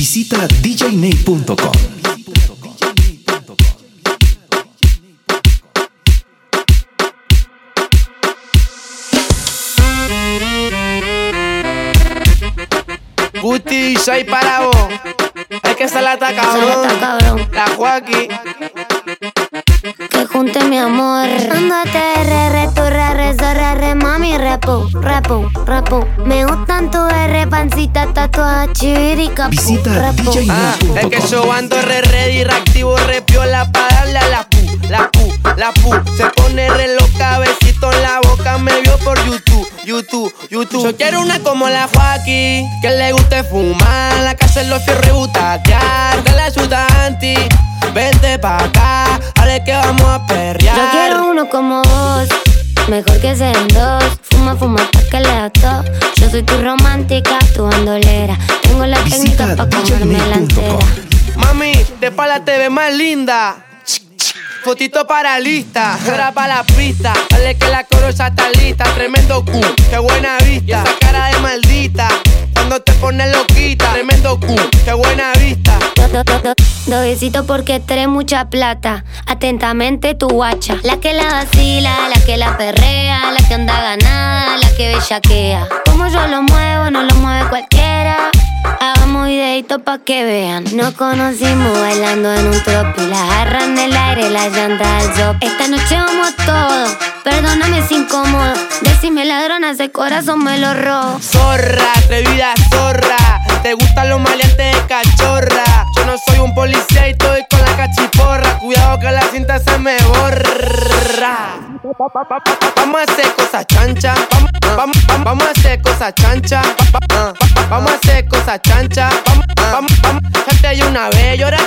Visita djnate.com. Guti, soy para vos. Es que se la está cabrón. La Joaquín. Que junte mi amor. Ándate, re, tu re, mami, repu. Me gustan tu R, pancita, tatuaje, chirica. Visita djnate.com. Es que yo ando re ready, reactivo, re piola pa' darle a la pu. Se pone re loca, besito en la boca, me vio por YouTube. Yo quiero una como la Joaquín, que le guste fumar, la casa en los fierros y butaquear. De la ayuda anti, vente pa' acá, dale que vamos a perrear. Yo quiero uno como vos, mejor que sean dos. Fuma pa' que le da todo. Yo soy tu romántica, tu bandolera. Tengo la técnica pa' comerme la entera. Mami, de espalda te ves más linda. Fotito para lista, ahora pa' la pista. Dale que la coro ya está lista. Tremendo Q, qué buena vista. Esa cara de maldita, cuando te pones loquita. Tremendo Q, qué buena vista. Dos besitos porque trae mucha plata. Atentamente tu guacha. La que la vacila, la que la perrea, la que anda ganada, la que bellaquea. Como yo lo muevo, no lo mueve cualquiera. Hagamos videito pa' que vean. Nos conocimos bailando en un tropi. La jarra en el aire, la llanta al top. Esta noche vamos todo, perdóname si incómodo. Decime ladrona, ese corazón me lo robo. Zorra, atrevida zorra. Te gustan los maleantes de cachorra. Yo no soy un policía y estoy con la cachiporra. Cuidado que la cinta se me borra. Vamos a hacer cosas chancha. Vamos a hacer cosas chancha. Vamos a hacer cosas chancha. Vamos. Ya te di una vez y ahora